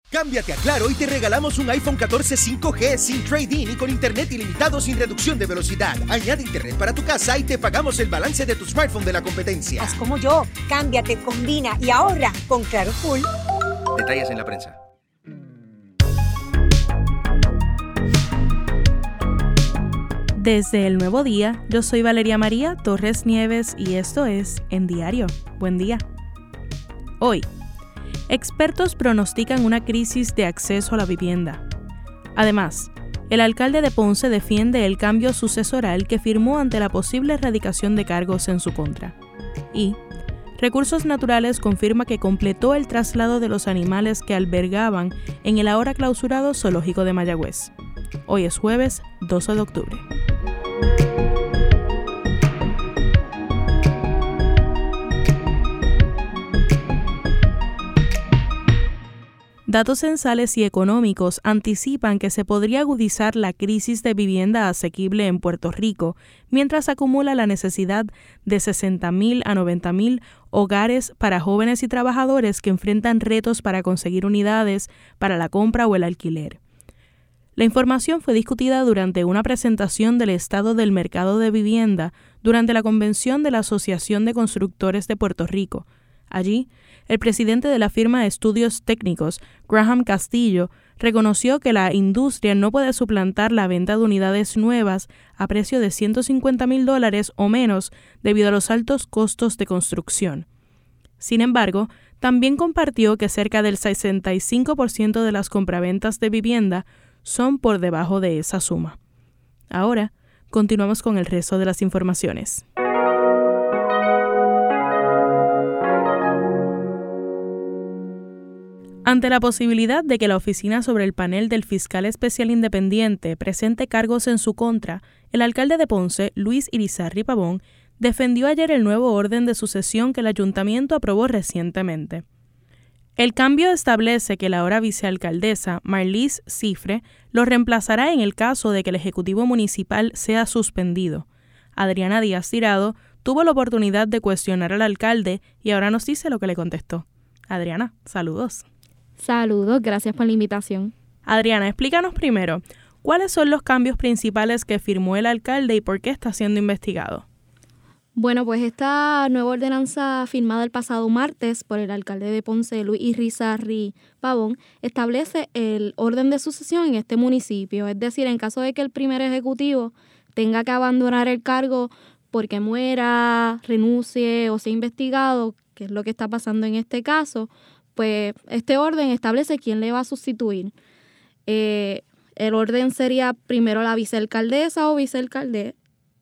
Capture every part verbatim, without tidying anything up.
Cámbiate a Claro y te regalamos un iPhone catorce cinco G sin trade-in y con internet ilimitado sin reducción de velocidad. Añade internet para tu casa y te pagamos el balance de tu smartphone de la competencia. Haz como yo, cámbiate, combina y ahorra con Claro Full. Detalles en la prensa. Desde El Nuevo Día, yo soy Valeria María Torres Nieves y esto es En Diario. Buen día. Hoy, expertos pronostican una crisis de acceso a la vivienda. Además, el alcalde de Ponce defiende el cambio sucesoral que firmó ante la posible erradicación de cargos en su contra. Y Recursos Naturales confirma que completó el traslado de los animales que albergaban en el ahora clausurado Zoológico de Mayagüez. Hoy es jueves doce de octubre. Datos censales y económicos anticipan que se podría agudizar la crisis de vivienda asequible en Puerto Rico, mientras acumula la necesidad de sesenta mil a noventa mil hogares para jóvenes y trabajadores que enfrentan retos para conseguir unidades para la compra o el alquiler. La información fue discutida durante una presentación del estado del mercado de vivienda durante la convención de la Asociación de Constructores de Puerto Rico. Allí, el presidente de la firma de estudios técnicos, Graham Castillo, reconoció que la industria no puede suplantar la venta de unidades nuevas a precio de ciento cincuenta mil dólares o menos debido a los altos costos de construcción. Sin embargo, también compartió que cerca del sesenta y cinco por ciento de las compraventas de vivienda son por debajo de esa suma. Ahora, continuamos con el resto de las informaciones. Ante la posibilidad de que la oficina sobre el panel del fiscal especial independiente presente cargos en su contra, el alcalde de Ponce, Luis Irizarry Pavón, defendió ayer el nuevo orden de sucesión que el ayuntamiento aprobó recientemente. El cambio establece que la ahora vicealcaldesa, Marlise Cifre, lo reemplazará en el caso de que el Ejecutivo Municipal sea suspendido. Adriana Díaz Tirado tuvo la oportunidad de cuestionar al alcalde y ahora nos dice lo que le contestó. Adriana, saludos. Saludos, gracias por la invitación. Adriana, explícanos primero, ¿cuáles son los cambios principales que firmó el alcalde y por qué está siendo investigado? Bueno, pues esta nueva ordenanza firmada el pasado martes por el alcalde de Ponce, Luis Irizarry Pavón, establece el orden de sucesión en este municipio. Es decir, en caso de que el primer ejecutivo tenga que abandonar el cargo porque muera, renuncie o sea investigado, que es lo que está pasando en este caso, pues este orden establece quién le va a sustituir. Eh, el orden sería primero la vicealcaldesa o vicealcalde,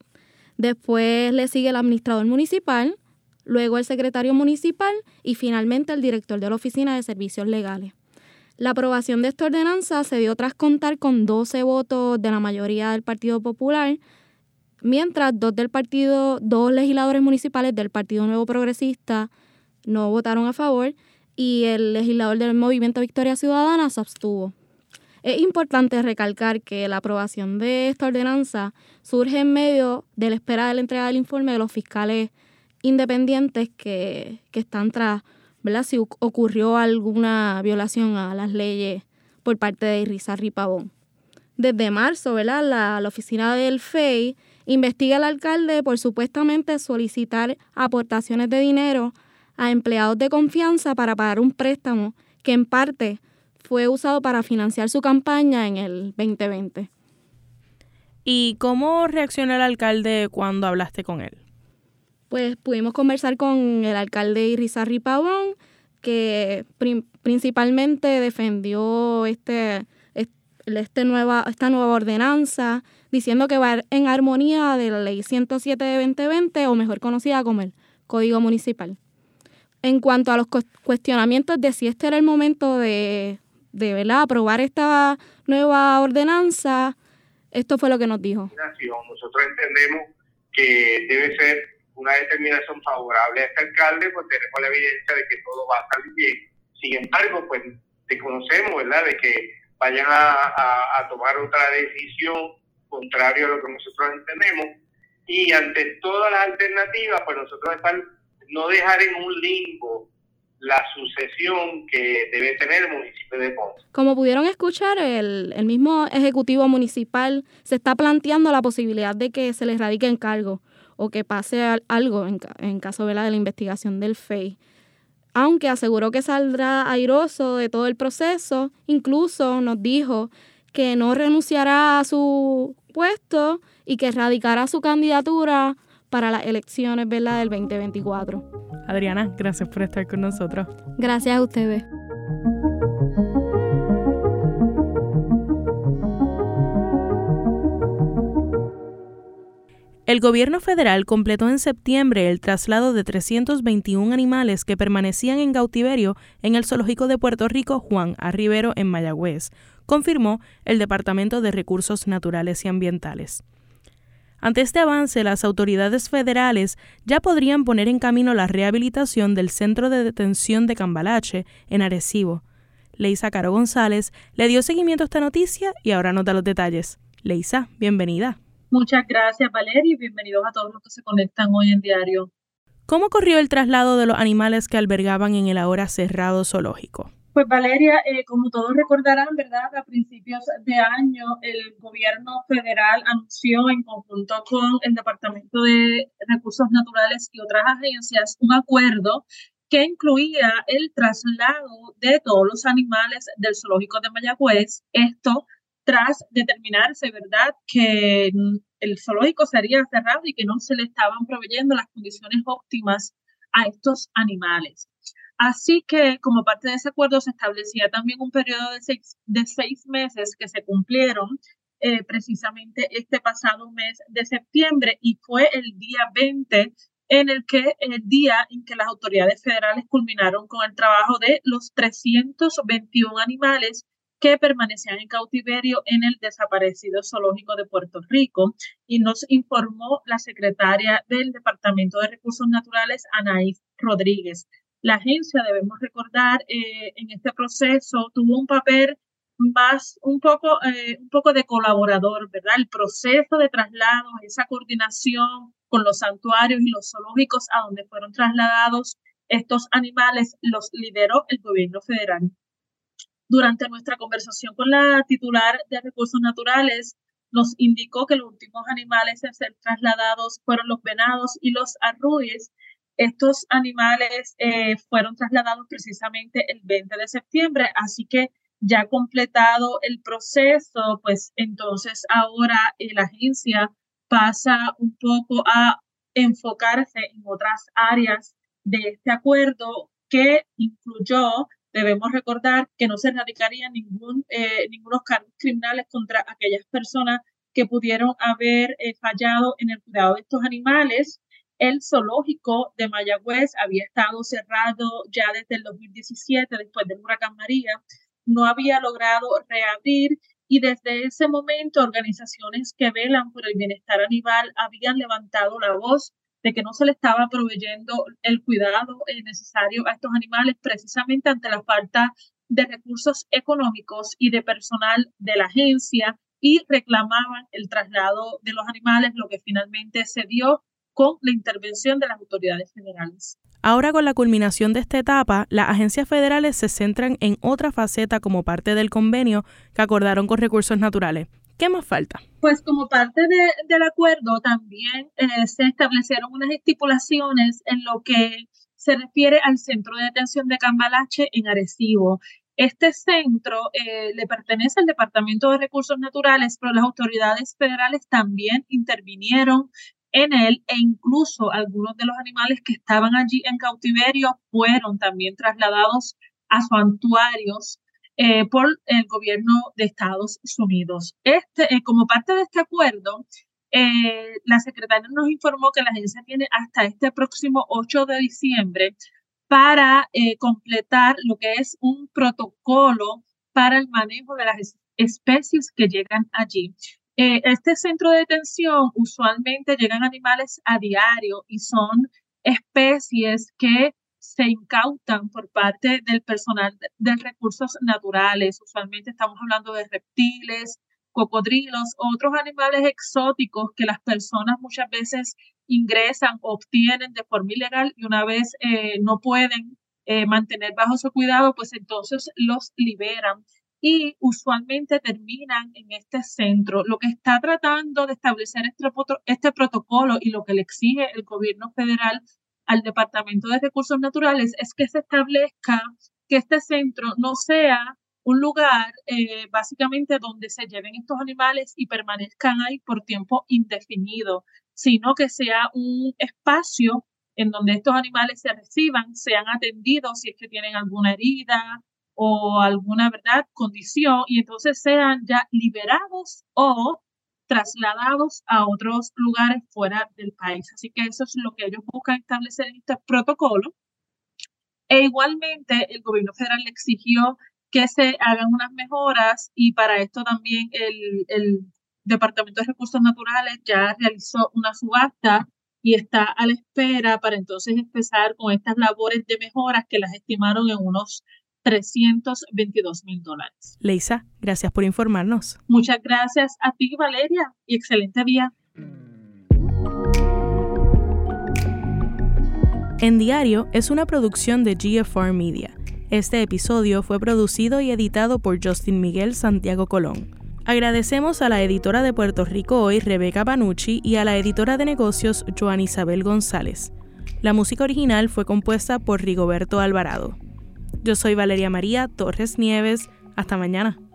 después le sigue el administrador municipal, luego el secretario municipal y finalmente el director de la Oficina de Servicios Legales. La aprobación de esta ordenanza se dio tras contar con doce votos de la mayoría del Partido Popular, mientras dos del partido, dos legisladores municipales del Partido Nuevo Progresista no votaron a favor y el legislador del Movimiento Victoria Ciudadana se abstuvo. Es importante recalcar que la aprobación de esta ordenanza surge en medio de la espera de la entrega del informe de los fiscales independientes que, que están tras, ¿verdad?, si ocurrió alguna violación a las leyes por parte de Irizarry Pavón. Desde marzo, ¿verdad?, la, la oficina del F E I investiga al alcalde por supuestamente solicitar aportaciones de dinero a empleados de confianza para pagar un préstamo que en parte fue usado para financiar su campaña en el veinte veinte. ¿Y cómo reaccionó el alcalde cuando hablaste con él? Pues pudimos conversar con el alcalde Irizarry Pavón, que prim- principalmente defendió este, este nueva, esta nueva ordenanza, diciendo que va en armonía de la ley ciento siete de veinte veinte, o mejor conocida como el Código Municipal. En cuanto a los cuestionamientos de si este era el momento de, de ¿verdad?, aprobar esta nueva ordenanza, esto fue lo que nos dijo. Nosotros entendemos que debe ser una determinación favorable a este alcalde, pues tenemos la evidencia de que todo va a salir bien. Sin embargo, pues desconocemos, ¿verdad?, de que vayan a, a, a tomar otra decisión contraria a lo que nosotros entendemos. Y ante todas las alternativas, pues nosotros estamos no dejar en un limbo la sucesión que debe tener el municipio de Ponce. Como pudieron escuchar, el, el mismo ejecutivo municipal se está planteando la posibilidad de que se les radique encargo o que pase algo en, en caso, ¿verdad?, de la investigación del F E I. Aunque aseguró que saldrá airoso de todo el proceso, incluso nos dijo que no renunciará a su puesto y que radicará su candidatura para las elecciones, ¿verdad?, del veinte veinticuatro. Adriana, gracias por estar con nosotros. Gracias a ustedes. El gobierno federal completó en septiembre el traslado de trescientos veintiún animales que permanecían en cautiverio en el Zoológico de Puerto Rico Juan A. Rivero en Mayagüez, confirmó el Departamento de Recursos Naturales y Ambientales. Ante este avance, las autoridades federales ya podrían poner en camino la rehabilitación del Centro de Detención de Cambalache en Arecibo. Leisa Caro González le dio seguimiento a esta noticia y ahora nos da los detalles. Leisa, bienvenida. Muchas gracias, Valeria, y bienvenidos a todos los que se conectan hoy en Diario. ¿Cómo corrió el traslado de los animales que albergaban en el ahora cerrado zoológico? Pues Valeria, eh, como todos recordarán, ¿verdad?, a principios de año el gobierno federal anunció en conjunto con el Departamento de Recursos Naturales y otras agencias un acuerdo que incluía el traslado de todos los animales del zoológico de Mayagüez. Esto tras determinarse, ¿verdad?, que el zoológico sería cerrado y que no se le estaban proveyendo las condiciones óptimas a estos animales. Así que, como parte de ese acuerdo, se establecía también un periodo de seis, de seis meses que se cumplieron eh, precisamente este pasado mes de septiembre, y fue el día veinte en el que el día en que las autoridades federales culminaron con el trabajo de los trescientos veintiún animales que permanecían en cautiverio en el desaparecido zoológico de Puerto Rico, y nos informó la secretaria del Departamento de Recursos Naturales, Anaís Rodríguez. La agencia, debemos recordar, eh, en este proceso tuvo un papel más, un poco, eh, un poco de colaborador, ¿verdad? El proceso de traslado, esa coordinación con los santuarios y los zoológicos a donde fueron trasladados estos animales, los lideró el gobierno federal. Durante nuestra conversación con la titular de Recursos Naturales, nos indicó que los últimos animales en ser trasladados fueron los venados y los arruyes. Estos animales eh, fueron trasladados precisamente el veinte de septiembre, así que ya completado el proceso, pues entonces ahora eh, la agencia pasa un poco a enfocarse en otras áreas de este acuerdo que incluyó, debemos recordar, que no se radicarían ningún, eh, ningunos cargos criminales contra aquellas personas que pudieron haber eh, fallado en el cuidado de estos animales. El zoológico de Mayagüez había estado cerrado ya desde el dos mil diecisiete, después del huracán María. No había logrado reabrir, y desde ese momento organizaciones que velan por el bienestar animal habían levantado la voz de que no se le estaba proveyendo el cuidado necesario a estos animales, precisamente ante la falta de recursos económicos y de personal de la agencia, y reclamaban el traslado de los animales, lo que finalmente se dio con la intervención de las autoridades federales. Ahora, con la culminación de esta etapa, las agencias federales se centran en otra faceta como parte del convenio que acordaron con Recursos Naturales. ¿Qué más falta? Pues como parte de, del acuerdo también eh, se establecieron unas estipulaciones en lo que se refiere al Centro de Detención de Cambalache en Arecibo. Este centro eh, le pertenece al Departamento de Recursos Naturales, pero las autoridades federales también intervinieron en él, e incluso algunos de los animales que estaban allí en cautiverio fueron también trasladados a santuarios eh, por el gobierno de Estados Unidos. Este, eh, como parte de este acuerdo, eh, la secretaria nos informó que la agencia tiene hasta este próximo ocho de diciembre para eh, completar lo que es un protocolo para el manejo de las especies que llegan allí. Eh, este centro de detención usualmente llegan animales a diario y son especies que se incautan por parte del personal de, de recursos naturales. Usualmente estamos hablando de reptiles, cocodrilos, otros animales exóticos que las personas muchas veces ingresan, obtienen de forma ilegal, y una vez eh, no pueden eh, mantener bajo su cuidado, pues entonces los liberan y usualmente terminan en este centro. Lo que está tratando de establecer este, este protocolo y lo que le exige el gobierno federal al Departamento de Recursos Naturales es que se establezca que este centro no sea un lugar eh, básicamente donde se lleven estos animales y permanezcan ahí por tiempo indefinido, sino que sea un espacio en donde estos animales se reciban, sean atendidos si es que tienen alguna herida o alguna, ¿verdad?, condición, y entonces sean ya liberados o trasladados a otros lugares fuera del país. Así que eso es lo que ellos buscan establecer en este protocolo. E igualmente el gobierno federal le exigió que se hagan unas mejoras y para esto también el, el Departamento de Recursos Naturales ya realizó una subasta y está a la espera para entonces empezar con estas labores de mejoras que las estimaron en unos trescientos veintidós mil dólares. Leisa, gracias por informarnos. Muchas gracias a ti, Valeria, y excelente día. En Diario es una producción de G F R Media. Este episodio fue producido y editado por Justin Miguel Santiago Colón. Agradecemos a la editora de Puerto Rico Hoy, Rebeca Panucci, y a la editora de negocios, Joan Isabel González. La música original fue compuesta por Rigoberto Alvarado. Yo soy Valeria María Torres Nieves. Hasta mañana.